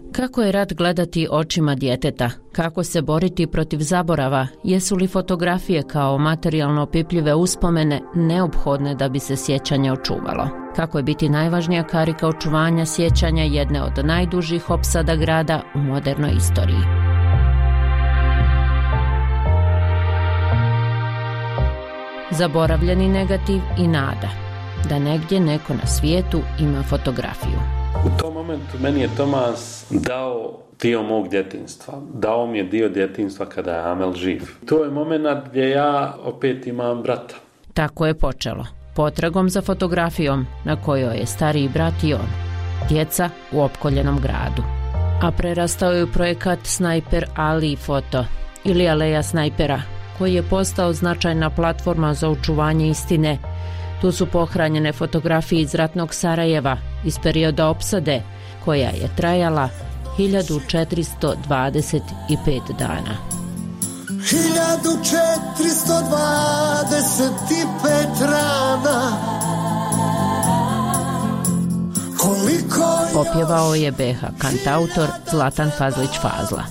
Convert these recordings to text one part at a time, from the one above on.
Kako je rat gledati očima djeteta? Kako se boriti protiv zaborava? Jesu li fotografije kao materijalno opipljive uspomene neophodne da bi se sjećanje očuvalo? Kako je biti najvažnija karika očuvanja sjećanja jedne od najdužih opsada grada u modernoj istoriji? Zaboravljeni negativ i nada da negdje neko na svijetu ima fotografiju. U tom momentu meni je Tomas dao dio mog djetinjstva. Dao mi je dio djetinjstva kada je Amel živ. To je moment gdje ja opet imam brata. Tako je počelo. Potragom za fotografijom na kojoj je stariji brat i on. Djeca u opkoljenom gradu. A prerastao je u projekat Snajper Ali foto ili Aleja snajpera, koji je postao značajna platforma za očuvanje istine. Tu su pohranjene fotografije iz ratnog Sarajeva iz perioda opsade, koja je trajala 1425 dana. 1425 rana. Opjevao je BH kantautor Zlatan Fazlić Fazla.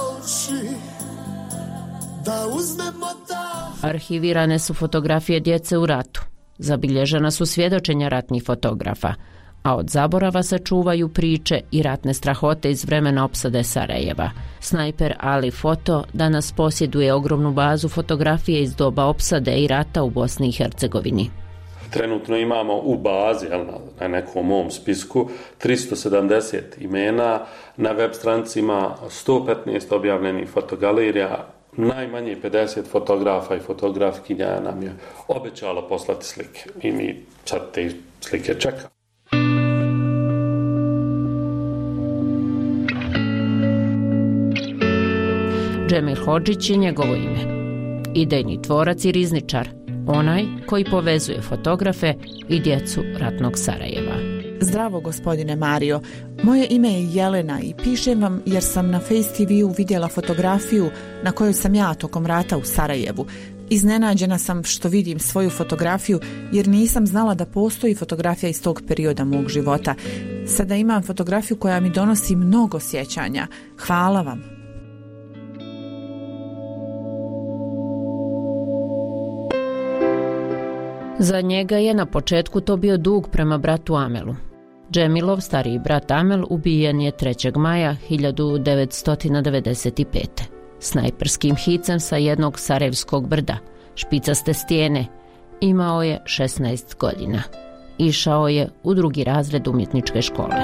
Arhivirane su fotografije djece u ratu. Zabilježena su svjedočenja ratnih fotografa, a od zaborava se čuvaju priče i ratne strahote iz vremena opsade Sarajeva. Snajper Ali foto danas posjeduje ogromnu bazu fotografije iz doba opsade i rata u Bosni i Hercegovini. Trenutno imamo u bazi, na nekom mom spisku, 370 imena, na web stranicima 115 objavljenih fotogalerija, najmanje 50 fotografa i fotografkinja nam je obećalo poslati slike i mi sad te slike čekamo. Džemil Hodžić je njegovo ime. Idejni tvorac i rizničar, onaj koji povezuje fotografe i djecu ratnog Sarajeva. Zdravo, gospodine Mario. Moje ime je Jelena i pišem vam jer sam na Face TV-u vidjela fotografiju na kojoj sam ja tokom rata u Sarajevu. Iznenađena sam što vidim svoju fotografiju jer nisam znala da postoji fotografija iz tog perioda mog života. Sada imam fotografiju koja mi donosi mnogo sjećanja. Hvala vam. Za njega je na početku to bio dug prema bratu Amelu. Džemilov stariji brat Amel ubijen je 3. maja 1995. Snajperskim hicem sa jednog sarajevskog brda, špicaste stijene. Imao je 16 godina. Išao je u 2. razred umjetničke škole.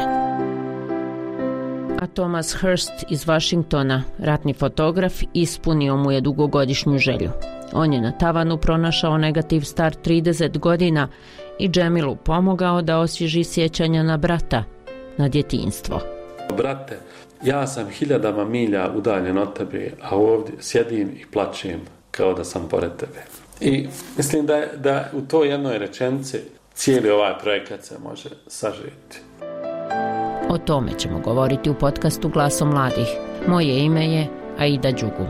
A Thomas Hurst iz Washingtona, ratni fotograf, ispunio mu je dugogodišnju želju. On je na tavanu pronašao negativ star 30 godina i Džemilu pomogao da osvježi sjećanja na brata, na djetinjstvo. Brate, ja sam 1000 milja udaljen od tebe, a ovdje sjedim i plačem kao da sam pored tebe. I mislim da u toj jednoj rečenici cijeli ovaj projekat se može sažeti. O tome ćemo govoriti u podcastu Glasom mladih. Moje ime je Aida Đugum.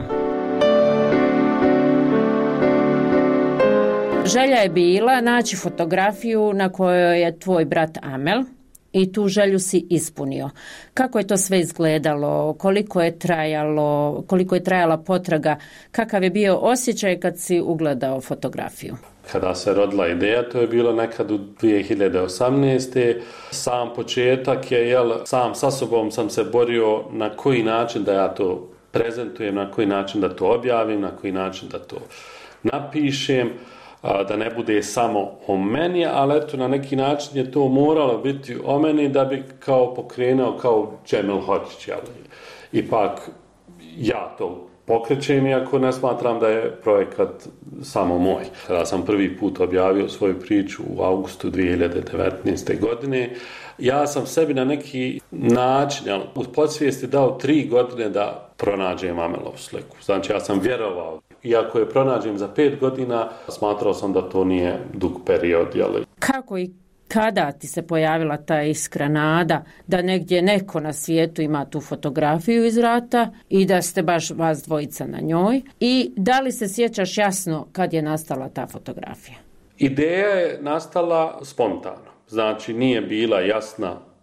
Želja je bila naći fotografiju na kojoj je tvoj brat Amel i tu želju si ispunio. Kako je to sve izgledalo, koliko je trajala potraga, kakav je bio osjećaj kad si ugledao fotografiju? Kada se rodila ideja, to je bilo nekad u 2018. Sam početak je, sam sa sobom sam se borio na koji način da ja to prezentujem, na koji način da to objavim, na koji način da to napišem, da ne bude samo o meni, ali eto, na neki način je to moralo biti o meni da bi kao pokrenuo kao Džemil Hodžić. Ipak ja to pokrećem, iako ne smatram da je projekat samo moj. Kada sam prvi put objavio svoju priču u augustu 2019. godine, ja sam sebi na neki način u podsvijesti dao 3 godine da pronađem Amelovu sliku. Znači, ja sam vjerovao. Iako je pronađem za 5 godina, smatrao sam da to nije dug period. Kako i kada ti se pojavila ta iskra nada da negdje neko na svijetu ima tu fotografiju iz rata i da ste baš vas dvojica na njoj? I da li se sjećaš jasno kad je nastala ta fotografija? Ideja je nastala spontano. Znači, nije bila jasna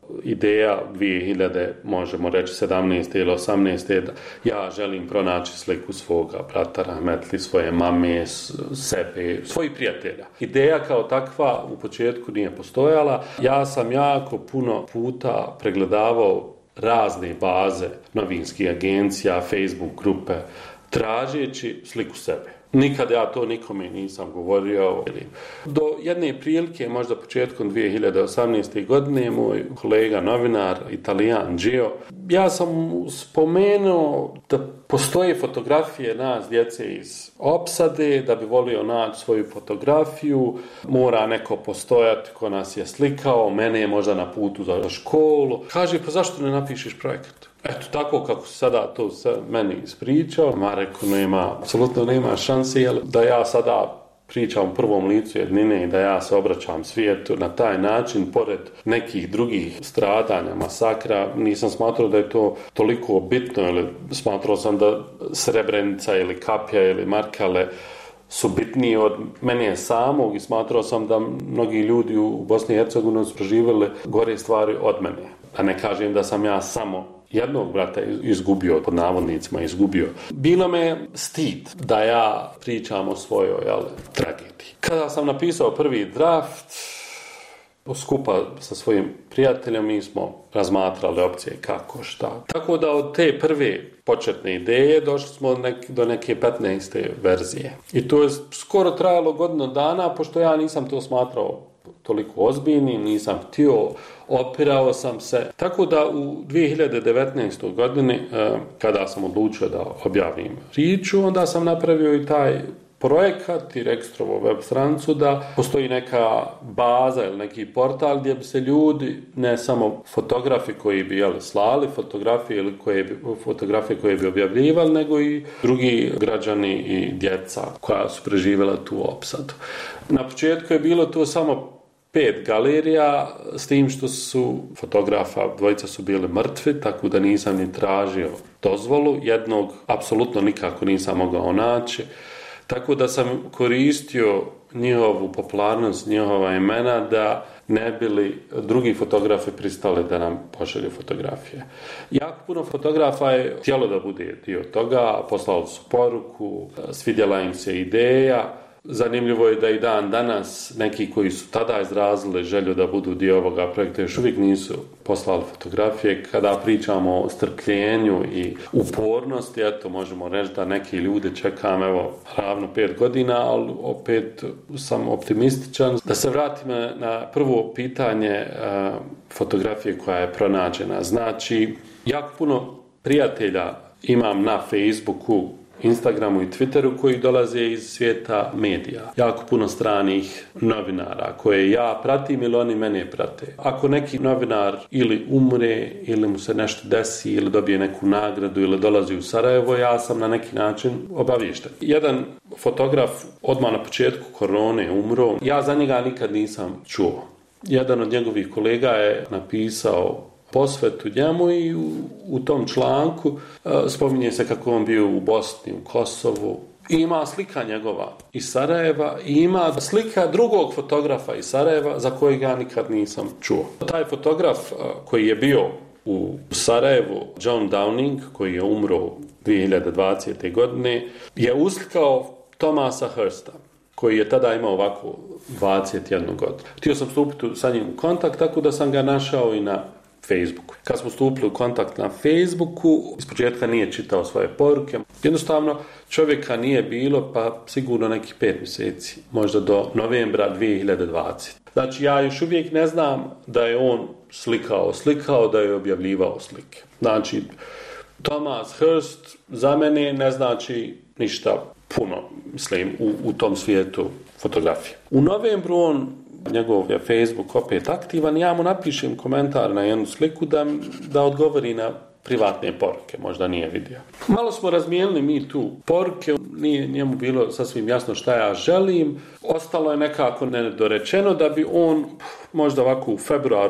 ideja 2000, možemo reći 17. ili 18. da ja želim pronaći sliku svoga brata rahmetli, svoje mame, sebe, svojih prijatelja. Ideja kao takva u početku nije postojala. Ja sam jako puno puta pregledavao razne baze novinskih agencija, Facebook grupe, tražeći sliku sebe. Nikad ja to nikome nisam govorio. Do jedne prilike, možda početkom 2018. godine, moj kolega novinar, Italijan Gio, ja sam spomenuo da postoje fotografije nas, djece iz opsade, da bi volio naći svoju fotografiju, mora neko postojati ko nas je slikao, mene je možda na putu za školu. Kaže, pa zašto ne napišeš projekat? Eto, tako kako se sada to meni ispričao, ma rekao, apsolutno nema šanse, da ja sada pričam u prvom licu jednine i da ja se obraćam svijetu na taj način, pored nekih drugih stradanja, masakra, nisam smatrao da je to toliko bitno, ili smatrao sam da Srebrenica ili Kapja ili Markale su bitniji od mene samog i smatrao sam da mnogi ljudi u Bosni i Hercegovini su proživjeli gore stvari od mene. A ne kažem da sam ja samo jednog brata izgubio, pod navodnicima izgubio. Bilo me stid da ja pričam o svojoj tragediji. Kada sam napisao prvi draft, skupa sa svojim prijateljem, mi smo razmatrali opcije kako, šta. Tako da od te prve početne ideje došli smo do neke 15. verzije. I to je skoro trajalo godinu dana, pošto ja nisam to smatrao toliko ozbiljnim, nisam htio, opirao sam se. Tako da u 2019. godini, kada sam odlučio da objavim priču, onda sam napravio i taj projekat i registrovo web stranicu da postoji neka baza ili neki portal gdje bi se ljudi, ne samo fotografi koji bi slali fotografije ili fotografije koje bi objavljivali, nego i drugi građani i djeca koja su preživjela tu opsadu. Na početku je bilo to samo 5 galerija, s tim što su fotografa, dvojica su bili mrtvi, tako da nisam ni tražio dozvolu, jednog apsolutno nikako nisam mogao naći. Tako da sam koristio njihovu popularnost, njihova imena, da ne bili drugi fotografi pristali da nam pošalju fotografije. Jako puno fotografa je htjelo da bude dio toga, poslali su poruku, svidjela im se ideja. Zanimljivo je da i dan danas neki koji su tada izrazili želju da budu dio ovoga projekta još uvijek nisu poslali fotografije. Kada pričamo o strpljenju i upornosti, eto možemo reći da neki ljudi čekam ravno 5 godina, ali opet sam optimističan. Da se vratim na prvo pitanje fotografije koja je pronađena. Znači, jako puno prijatelja imam na Facebooku, Instagramu i Twitteru koji dolaze iz svijeta medija. Jako puno stranih novinara koje ja pratim ili oni mene prate. Ako neki novinar ili umre ili mu se nešto desi ili dobije neku nagradu ili dolazi u Sarajevo, ja sam na neki način obaviješten. Jedan fotograf odmah na početku korone umro. Ja za njega nikad nisam čuo. Jedan od njegovih kolega je napisao posvetu njemu i u tom članku spominje se kako on bio u Bosni, u Kosovu. I ima slika njegova iz Sarajeva i ima slika drugog fotografa iz Sarajeva za kojeg ja nikad nisam čuo. Taj fotograf koji je bio u Sarajevu, John Downing, koji je umro 2020. godine, je uslikao Thomasa Hursta, koji je tada imao ovako 21 godinu. Htio sam stupiti sa njim u kontakt, tako da sam ga našao i na Facebooku. Kad smo stupili u kontakt na Facebooku, ispočetka nije čitao svoje poruke. Jednostavno, čovjeka nije bilo, pa sigurno nekih 5 mjeseci, možda do novembra 2020. Znači, ja još uvijek ne znam da je on slikao, da je objavljivao slike. Znači, Thomas Hurst za mene ne znači ništa puno, mislim, u tom svijetu fotografije. U novembru njegov je Facebook opet aktivan, ja mu napišem komentar na jednu sliku da odgovori na privatne poruke, možda nije vidio. Malo smo razmijenili mi tu poruke, nije njemu bilo sasvim jasno šta ja želim, ostalo je nekako nedorečeno da bi on možda ovako u februaru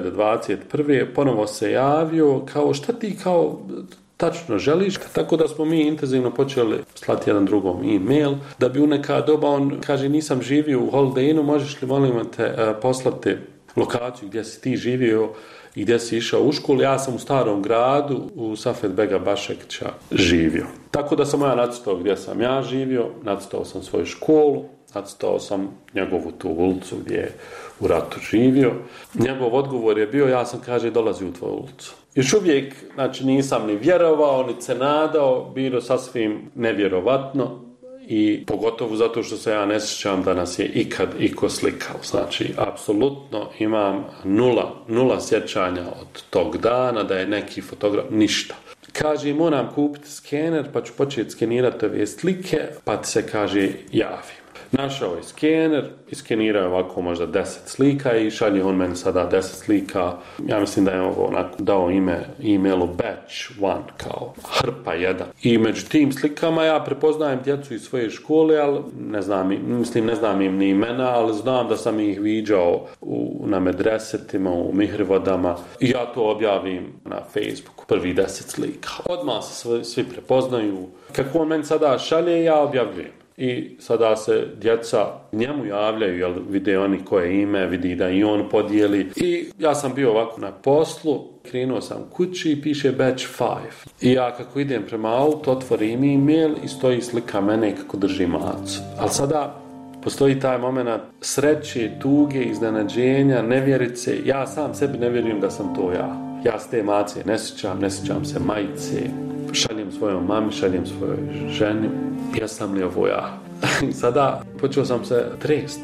2021. ponovo se javio kao šta ti kao tačno želiš, tako da smo mi intenzivno počeli slati jedan drugom e-mail, da bi u neka doba on kaže nisam živio u Holiday Innu, možeš li molim te poslati lokaciju gdje si ti živio i gdje si išao u školu. Ja sam u Starom gradu u Safet Bega Bašekića živio. Tako da sam ja nacrtao gdje sam ja živio, nacrtao sam svoju školu, nacrtao sam njegovu tu ulicu gdje je u ratu živio. Njegov odgovor je bio, ja sam, kaže, dolazio u tvoju ulicu. Još uvijek, znači, nisam ni vjerovao, ni se nadao, bilo sasvim nevjerovatno i pogotovo zato što se ja ne sjećam da nas je ikad iko slikao. Znači, apsolutno imam nula sjećanja od tog dana, da je neki fotograf, ništa. Kaže, moram kupiti skener, pa ću početi skenirati ove slike, pa ti se, kaže, javim. Našao je skener, iskenirao je ovako možda 10 slika i šalje on meni sada 10 slika. Ja mislim da je ovo onako dao e-mailu batch 1, kao hrpa 1. I među tim slikama ja prepoznajem djecu iz svoje škole, ali ne znam im ni imena, ali znam da sam ih viđao na medresetima, u mihrivodama. I ja to objavim na Facebooku, prvi 10 slika. Odmah se svi prepoznaju. Kako on meni sada šalje, ja objavljujem. I sada se djeca njemu javljaju, jer vide oni koje ime, vidi da i on podijeli. I ja sam bio ovako na poslu, krenuo sam kući i piše batch 5. I ja kako idem prema autu, otvorim e-mail i stoji slika mene kako drži macu. Ali sada postoji taj moment sreće, tuge, iznenađenja, nevjerice. Ja sam sebi ne vjerujem da sam to ja. Ja s te mace ne sjećam se majice. Šaljem svojom mami, šaljem svojoj ženi. Jesam li ovo ja? I sada počeo sam se trest.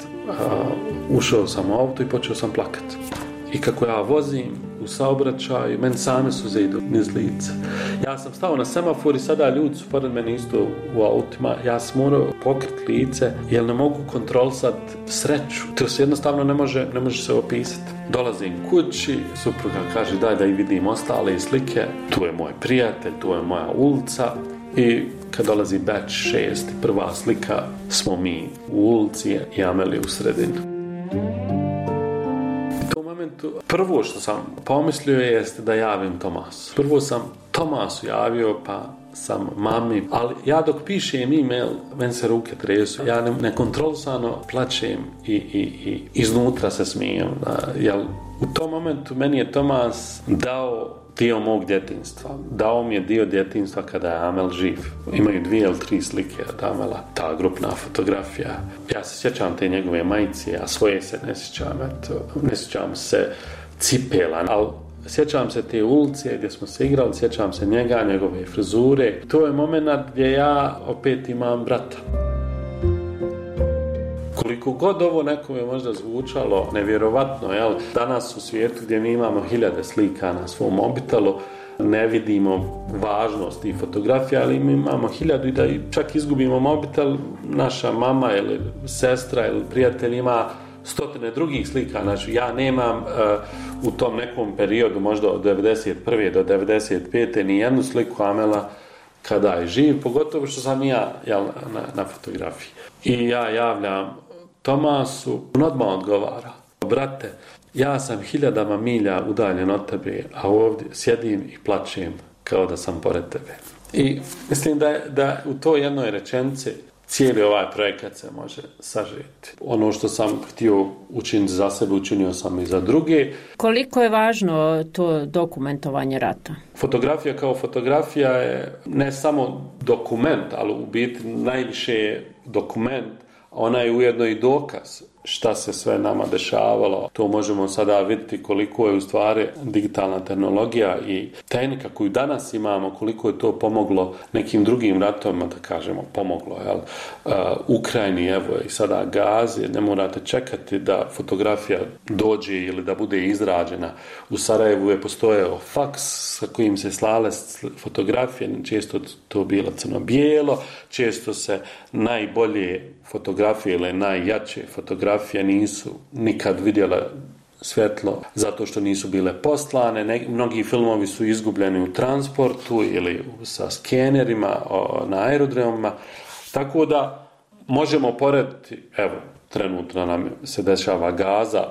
Ušao sam u auto i počeo sam plakati. I kako ja vozim u saobraćaju, meni same suze idu niz lice. Ja sam stao na semafor i sada ljudi su pored mene isto u autima. Ja sam morao pokriti lice jer ne mogu kontrolisati sreću. To se jednostavno ne može se opisati. Dolazim kući, supruga kaže daj da i vidim ostale slike. Tu je moj prijatelj, tu je moja ulica. I kad dolazi batch 6, prva slika, smo mi u ulici i Ameli u sredinu. Prvo što sam pomislio jeste da javim Tomasu. Prvo sam Tomasu javio, pa sam mami, ali ja dok pišem e-mail, meni se ruke tresu, ja nekontrolisano plačem i iznutra se smijem. Jer u tom momentu meni je Tomas dao dio mog djetinjstva. Dao mi je dio djetinjstva kada je Amel živ. Imaju 2 ili 3 slike od Amela, ta grupna fotografija. Ja se sjećam te njegove majice, a svoje se ne sjećam. Ne sjećam se cipela, ali sjećam se te ulice gdje smo se igrali, sjećam se njega, njegove frizure. To je moment gdje ja opet imam brata. Koliko god ovo nekome možda zvučalo nevjerovatno, jel? Danas u svijetu gdje mi imamo 1000 slika na svom mobitelu, ne vidimo važnost i fotografija, ali mi imamo 1000 i da čak izgubimo mobitel, naša mama ili sestra ili prijatelj ima 100 drugih slika. Znači ja nemam u tom nekom periodu, možda od 91. do 95. ni jednu sliku Amela kada je živ, pogotovo što sam ja na fotografiji. I ja javljam Tomasu, on odmah odgovara: brate, ja sam 1000 milja udaljen od tebe, a ovdje sjedim i plačem kao da sam pored tebe. I mislim da u toj jednoj rečenici cijeli ovaj projekat se može sažeti. Ono što sam htio učiniti za sebe, učinio sam i za druge. Koliko je važno to dokumentovanje rata? Fotografija kao fotografija je ne samo dokument, ali u biti najviše je dokument. Ona je ujedno i dokaz šta se sve nama dešavalo. To možemo sada vidjeti koliko je u stvari digitalna tehnologija i tehnika koju danas imamo, koliko je to pomoglo nekim drugim ratovima, da kažemo, pomoglo, jel? Ukrajini, evo i sada Gazi, ne morate čekati da fotografija dođe ili da bude izrađena. U Sarajevu je postojao faks sa kojim se slale fotografije, često to bilo crno-bijelo, često se najbolje fotografije ili najjače fotografije nisu nikad vidjele svjetlo zato što nisu bile poslane. Mnogi filmovi su izgubljeni u transportu ili sa skenerima na aerodromima. Tako da možemo porediti, evo, trenutno nam se dešava Gaza,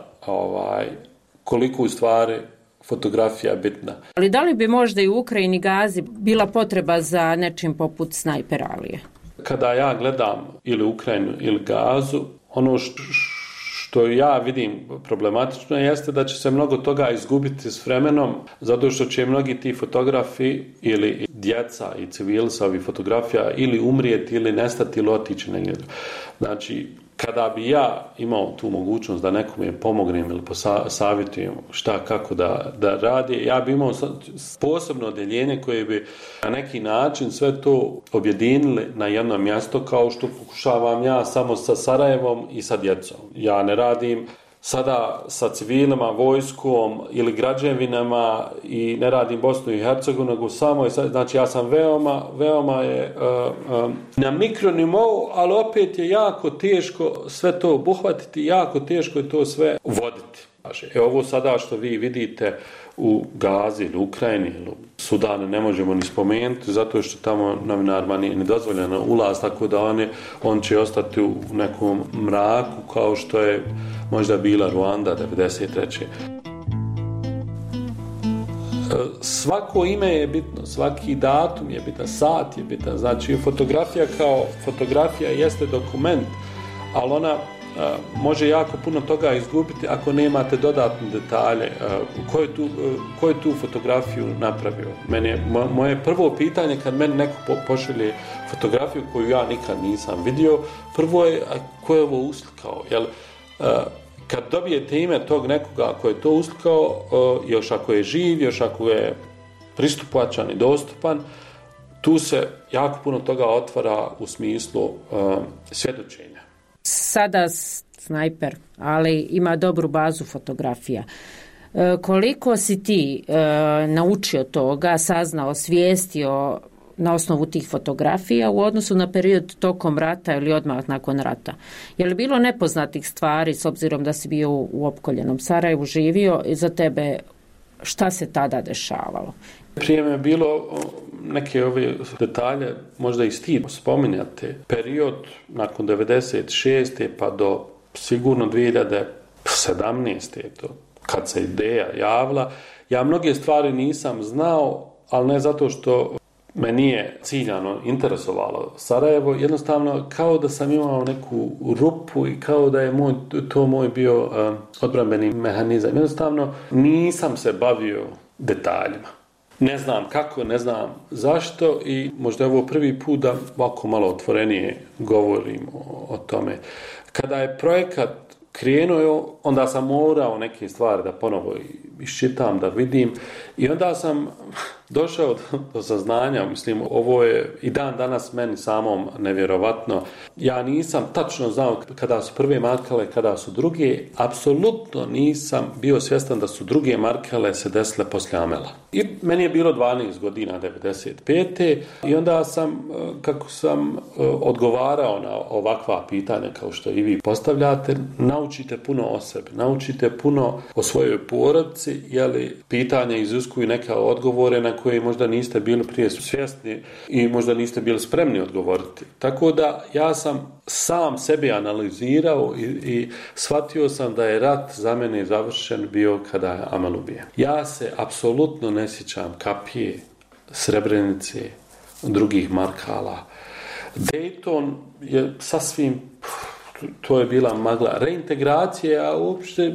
koliko u stvari fotografija bitna. Ali da li bi možda i u Ukrajini Gazi bila potreba za nečim poput Snajper Alije? Kada ja gledam ili Ukrajinu ili Gazu, ono što ja vidim problematično jeste da će se mnogo toga izgubiti s vremenom, zato što će mnogi ti fotografi ili djeca i civili sa ovih fotografija ili umrijeti ili nestati ili otići negdje. Znači, kada bi ja imao tu mogućnost da nekome pomognem ili savjetujem šta, kako da radi, ja bi imao posebno odjeljenje koje bi na neki način sve to objedinili na jedno mjesto, kao što pokušavam ja samo sa Sarajevom i sa djecom. Ja ne radim sada sa civilima, vojskom ili građevinama i ne radim Bosnu i Hercegovinu, nego samo, znači ja sam veoma je na mikronivou, ali opet je jako teško sve to obuhvatiti, jako teško je to sve voditi. Ovo sada što vi vidite u Gazi ili Ukrajini ili Sudanu ne možemo ni spomenuti, zato što tamo novinarima nije nedozvoljeno ulaz, tako da on će ostati u nekom mraku kao što je možda bila Ruanda 1993. Svako ime je bitno, svaki datum je bitan, sat je bitan, znači fotografija kao fotografija jeste dokument, ali ona može jako puno toga izgubiti ako nemate dodatne detalje. Ko je tu fotografiju napravio? Moje prvo pitanje kad meni neko pošalje fotografiju koju ja nikad nisam vidio, prvo je ko je ovo uslikao? Kad dobijete ime tog nekoga ko je to uslikao, još ako je živ, još ako je pristupačan i dostupan, tu se jako puno toga otvara u smislu svjedočenja. Sada snajper, ali ima dobru bazu fotografija. Koliko si ti naučio toga, saznao, svijestio na osnovu tih fotografija u odnosu na period tokom rata ili odmah nakon rata? Je li bilo nepoznatih stvari, s obzirom da si bio u opkoljenom Sarajevu, živio, i za tebe šta se tada dešavalo? Prije me je bilo neke ove detalje, možda i stid spominjati. Period nakon 96. pa do sigurno 2017. to, kad se ideja javila, ja mnoge stvari nisam znao, ali ne zato što me nije ciljano interesovalo Sarajevo, jednostavno kao da sam imao neku rupu i kao da je to moj bio odbrambeni mehanizam. Jednostavno nisam se bavio detaljima. Ne znam kako, ne znam zašto i možda je ovo prvi put da ovako malo otvorenije govorim o tome. Kada je projekat krenuo, onda sam morao neke stvari da ponovo iščitam, da vidim i onda sam došao do saznanja, mislim, ovo je i dan danas meni samom nevjerovatno. Ja nisam tačno znao kada su prve markale, kada su druge, apsolutno nisam bio svjestan da su druge markale se desile poslije Amela. I meni je bilo 12 godina, 95. I onda sam, kako sam odgovarao na ovakva pitanja kao što i vi postavljate, naučite puno o sebi, naučite puno o svojoj porodici, jeli pitanja iziskuju neke odgovore na koje možda niste bili prije svjesni i možda niste bili spremni odgovoriti. Tako da ja sam sam sebi analizirao i shvatio sam da je rat za mene završen bio kada je Amel ubijen. Ja se apsolutno ne sjećam Kapije, Srebrenice, drugih markala. Dayton je sasvim, to je bila magla. Reintegracije, a uopšte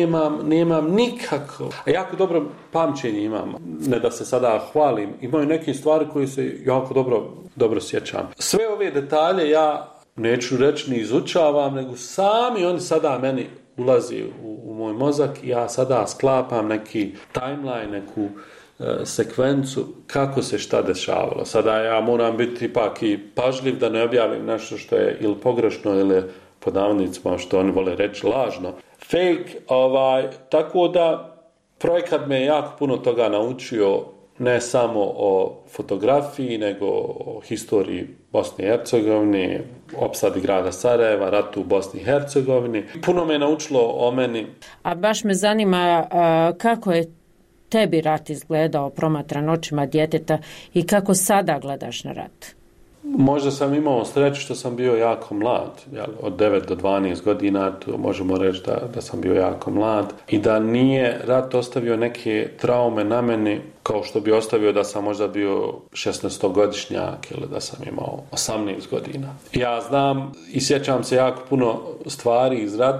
nemam nikako. A jako dobro pamćenje imam. Ne da se sada hvalim. Imaju neke stvari koje se jako dobro sjećam. Sve ove detalje ja neću reći ni izučavam, nego sami oni sada meni ulazi u moj mozak i ja sada sklapam neki timeline, neku sekvencu kako se šta dešavalo. Sada ja moram biti ipak i pažljiv da ne objavim nešto što je ili pogrešno ili pod navodnicima što oni vole reći lažno. Fake, tako da projekat me jako puno toga naučio, ne samo o fotografiji, nego o historiji Bosne i Hercegovine, opsadi grada Sarajeva, ratu u Bosni i Hercegovini. Puno me naučilo o meni. A baš me zanima kako je tebi rat izgledao promatran očima djeteta i kako sada gledaš na rat? Možda sam imao sreću što sam bio jako mlad, od 9 do 12 godina, to možemo reći da sam bio jako mlad i da nije rat ostavio neke traume na meni kao što bi ostavio da sam možda bio 16-godišnjak ili da sam imao 18 godina. Ja znam i sjećam se jako puno stvari iz rata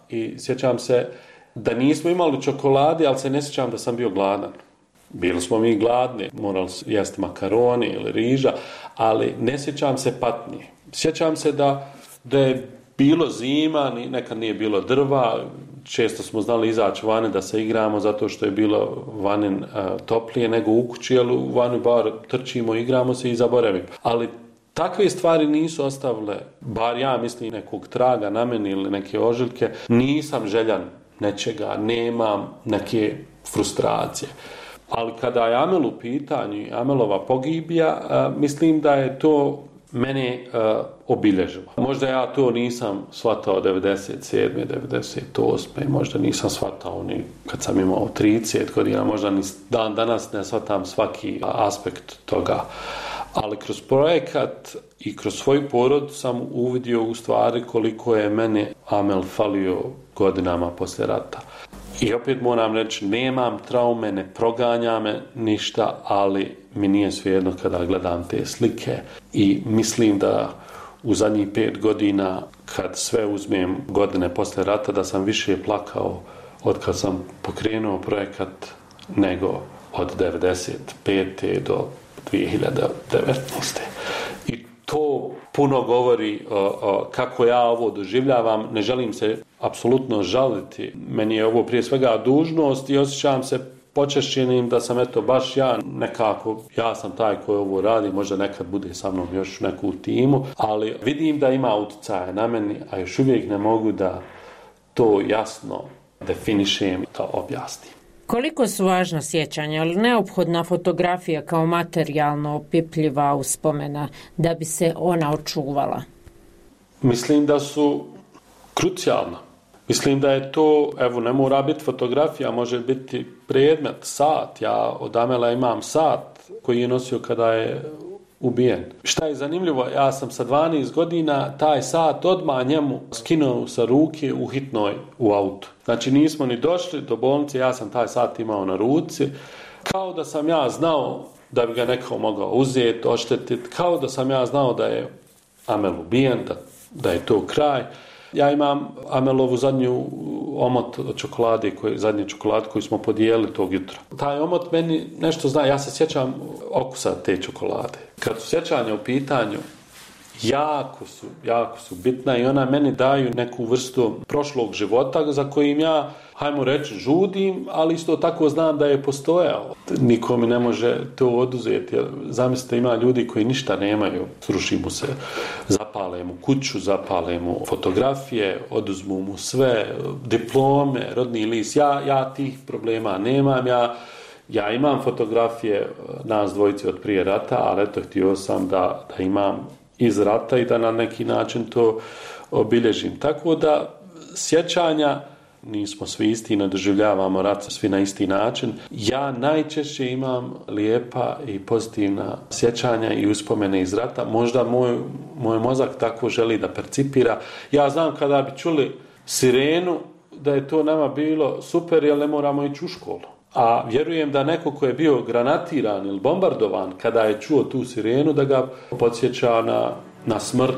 i sjećam se da nismo imali čokolade, ali se ne sjećam da sam bio gladan. Bili smo mi gladni, morali jesti makaroni ili riža, ali ne sjećam se patnje. Sjećam se da je bilo zima, nekad nije bilo drva, često smo znali izaći vani da se igramo zato što je bilo vani toplije nego u kući, ali u vani bar trčimo, igramo se i zaboravimo. Ali takve stvari nisu ostavile, bar ja mislim, nekog traga na meni ili neke ožiljke. Nisam željan nečega, nemam neke frustracije. Ali kada je Amel u pitanju, Amelova pogibija, mislim da je to mene obilježilo. Možda ja to nisam shvatao 97. 98. Možda nisam shvatao ni kad sam imao 30 godina, možda ni dan danas ne shvatam svaki aspekt toga. Ali kroz projekat i kroz svoju porodicu sam uvidio u stvari koliko je mene Amel falio godinama poslije rata. I opet moram reći, nemam traume, ne proganja me ništa, ali mi nije svejedno kada gledam te slike i mislim da u zadnjih 5 godina, kad sve uzmem godine poslije rata, da sam više plakao od kad sam pokrenuo projekat nego od 95. do 2019. I to puno govori kako ja ovo doživljavam. Ne želim se apsolutno žaliti. Meni je ovo prije svega dužnost i osjećam se počašćenim da sam baš ja nekako, ja sam taj koji ovo radi, možda nekad bude sa mnom još neku timu, ali vidim da ima utjecaja na meni, a još uvijek ne mogu da to jasno definišem, da objasnim. Koliko su važna sjećanja, ali neophodna fotografija kao materijalno opipljiva uspomena da bi se ona očuvala? Mislim da su krucijalna. Mislim da je to, ne mora biti fotografija, može biti predmet, sat. Ja od Amela imam sat koji je nosio kada je ubijen. Šta je zanimljivo, ja sam sa 12 godina taj sat odmah njemu skinuo sa ruke u hitnoj u autu. Znači nismo ni došli do bolnice, ja sam taj sat imao na ruci, kao da sam ja znao da bi ga neko mogao uzeti, oštetiti, kao da sam ja znao da je Amel ubijen, da je to kraj. Ja imam Amelovu zadnju omot od čokolade, zadnji čokolad koji smo podijelili tog jutra. Taj omot meni nešto zna, ja se sjećam okusa te čokolade. Kad su sjećanja u pitanju, jako su bitna i ona meni daju neku vrstu prošlog života za kojim ja, hajmo reći, žudim, ali isto tako znam da je postojao. Niko mi ne može to oduzeti. Zamislite, ima ljudi koji ništa nemaju, sruši mu se, zapale mu kuću, zapale mu fotografije, oduzmu mu sve, diplome, rodni list. Ja tih problema nemam, ja imam fotografije nas dvojice od prije rata, ali htio sam da imam iz rata i da na neki način to obilježim. Tako da sjećanja, nismo svi isti, ne doživljavamo rat svi na isti način. Ja najčešće imam lijepa i pozitivna sjećanja i uspomene iz rata. Možda moj mozak tako želi da percipira. Ja znam kada bi čuli sirenu da je to nama bilo super, jer ne moramo ići u školu. A vjerujem da neko ko je bio granatiran ili bombardovan, kada je čuo tu sirenu, da ga podsjeća na smrt.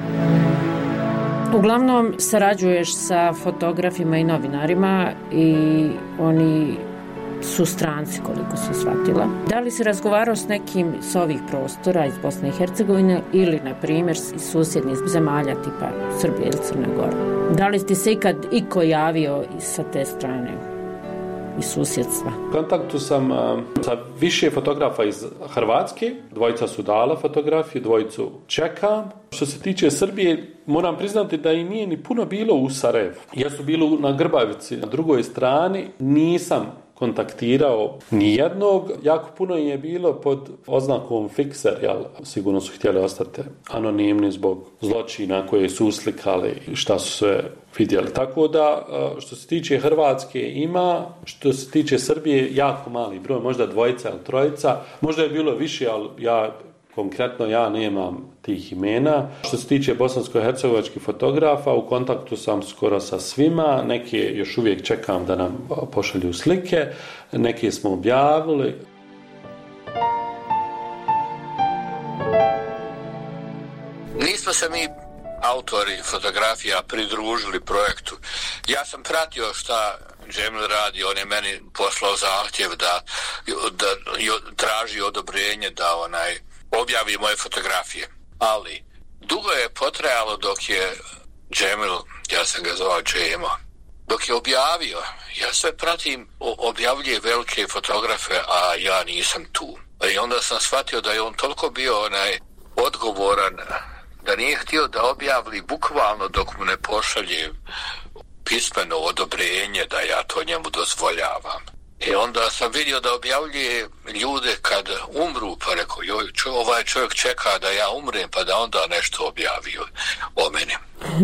Uglavnom sarađuješ sa fotografima i novinarima i oni su stranci, koliko su shvatila. Da li si razgovarao s nekim s ovih prostora iz Bosne i Hercegovine ili, na primjer, iz susjednih zemalja tipa Srbije ili Crne Gore? Da li ti se ikad iko javio sa te strane? I susjedstva. U kontaktu sam sa više fotografa iz Hrvatske, dvojica su dala fotografiju, dvojicu čekam. Što se tiče Srbije, moram priznati da i nije ni puno bilo u Sarajevu. Ja su bili na Grbavici, na drugoj strani, nisam kontaktirao nijednog. Jako puno je bilo pod oznakom fikser, sigurno su htjeli ostati anonimni zbog zločina koje su uslikali i šta su sve vidjeli. Tako da, što se tiče Hrvatske ima, što se tiče Srbije, jako mali broj, možda dvojica ili trojica, možda je bilo više, ali konkretno ja nemam tih imena. Što se tiče bosansko-hercegovačkih fotografa, u kontaktu sam skoro sa svima, neke još uvijek čekam da nam pošalju slike, neke smo objavili. Nismo se mi autori fotografija pridružili projektu. Ja sam pratio šta Džemil radi, on je meni poslao zahtjev da traži odobrenje da objavi moje fotografije. Ali dugo je potrajalo dok je Džemil, ja sam ga zvao Džemo, dok je objavio. Ja sve pratim, objavljuje velike fotografe, a ja nisam tu. I onda sam shvatio da je on toliko bio odgovoran, da nije htio da objavili bukvalno dok mu ne pošalje pismeno odobrenje da ja to njemu dozvoljavam. I onda sam vidio da objavljuje ljude kad umru, pa rekao, ovaj čovjek čeka da ja umrem, pa da onda nešto objavi o meni.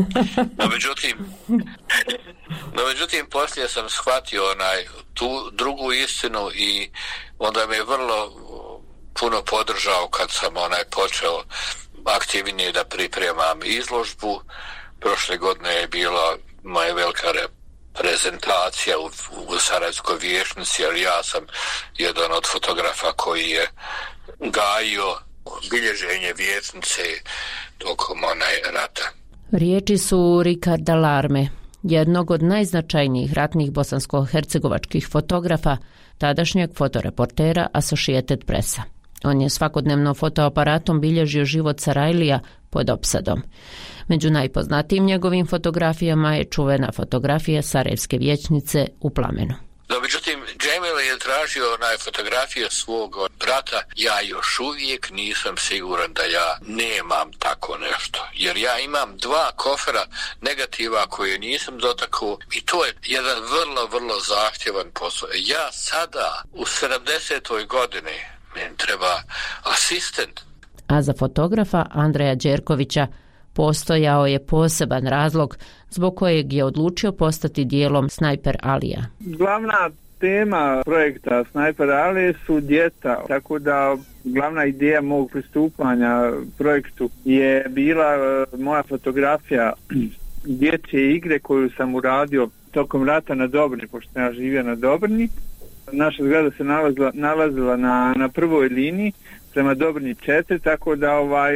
No međutim, poslije sam shvatio tu drugu istinu i onda me je vrlo puno podržao kad sam počeo aktivnije da pripremam izložbu. Prošle godine je bila moja velika prezentacija u Sarajevskoj vijećnici, jer ja sam jedan od fotografa koji je gajio bilježenje vijećnice tokom rata. Riječi su Ricarda Larme, jednog od najznačajnijih ratnih bosansko-hercegovačkih fotografa, tadašnjeg fotoreportera Associated Pressa. On je svakodnevno fotoaparatom bilježio život Sarajlija pod opsadom. Među najpoznatijim njegovim fotografijama je čuvena fotografija Sarajevske vijećnice u plamenu. No, međutim, Džemil je tražio fotografije svog brata. Ja još uvijek nisam siguran da ja nemam tako nešto. Jer ja imam 2 kofera negativa koje nisam dotakao i to je jedan vrlo, vrlo zahtjevan posao. Ja sada u 70. godini meni treba asistent. A za fotografa Andreja Đerkovića postojao je poseban razlog zbog kojeg je odlučio postati dijelom Snajper Alija. Glavna tema projekta Snajper Alije su djeca, tako da glavna ideja mog pristupanja projektu je bila moja fotografija dječje igre koju sam uradio tokom rata na Dobrni, pošto sam ja živio na Dobrni. Naša zgrada se nalazila na prvoj liniji prema Dobrni 4, tako da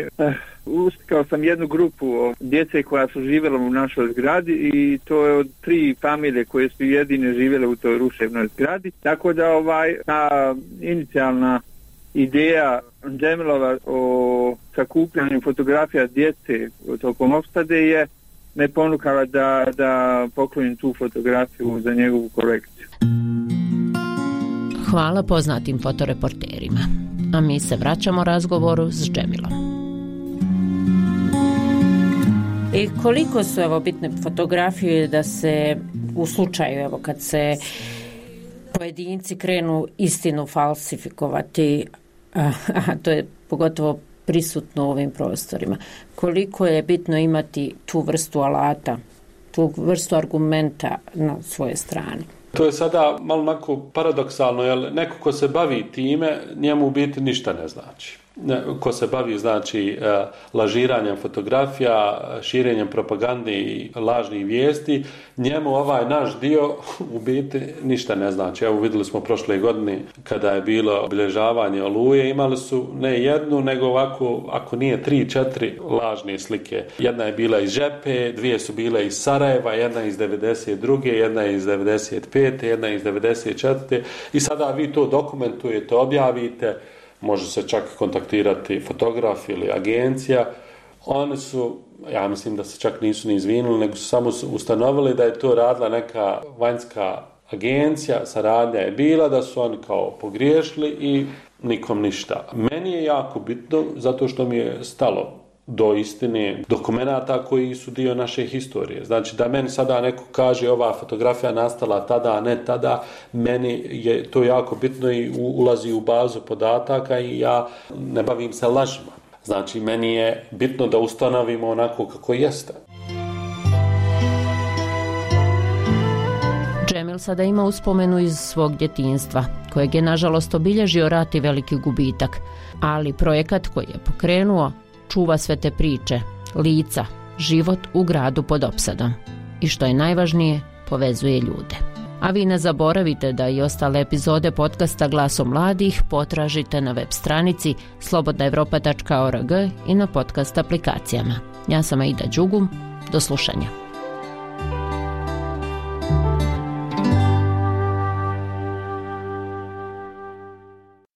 ustikao sam jednu grupu djece koja su živjela u našoj zgradi i to je od 3 familije koje su jedine živjele u toj ruševnoj zgradi. Tako da ta inicijalna ideja Džemilova o sakupljanju fotografija djece tokom opsade je me ponukala da poklonim tu fotografiju za njegovu kolekciju. Hvala poznatim fotoreporterima. A mi se vraćamo razgovoru s Džemilom. I koliko su bitne fotografije da se u slučaju kad se pojedinci krenu istinu falsifikovati, a to je pogotovo prisutno u ovim prostorima. Koliko je bitno imati tu vrstu alata, tu vrstu argumenta na svoje strani? To je sada malo onako paradoksalno, jer neko ko se bavi time, njemu u biti ništa ne znači. Ko se bavi, znači, lažiranjem fotografija, širenjem propagande i lažnih vijesti, njemu ovaj naš dio u biti ništa ne znači. Evo, vidjeli smo prošle godine kada je bilo obilježavanje Oluje, imali su ne jednu, nego ovako, ako nije 3-4 lažne slike. Jedna je bila iz Žepe, 2 su bile iz Sarajeva, jedna iz 92. jedna iz 95. jedna iz 94. I sada vi to dokumentujete, objavite, može se čak kontaktirati fotograf ili agencija. Oni su, ja mislim da se čak nisu ni izvinuli, nego su samo ustanovili da je to radila neka vanjska agencija, saradnja je bila, da su oni kao pogriješili i nikom ništa. Meni je jako bitno, zato što mi je stalo do istine dokumenata koji su dio naše historije. Znači da meni sada neko kaže ova fotografija nastala tada, a ne tada, meni je to jako bitno i ulazi u bazu podataka i ja ne bavim se lažima. Znači meni je bitno da ustanovimo onako kako jeste. Džemil sada ima uspomenu iz svog djetinjstva, kojeg je nažalost obilježio rat i veliki gubitak, ali projekat koji je pokrenuo čuva sve te priče, lica, život u gradu pod opsadom i što je najvažnije, povezuje ljude. A vi ne zaboravite da i ostale epizode podcasta Glasom mladih potražite na web stranici slobodnaevropa.org i na podcast aplikacijama. Ja sam Aida Đugum, do slušanja.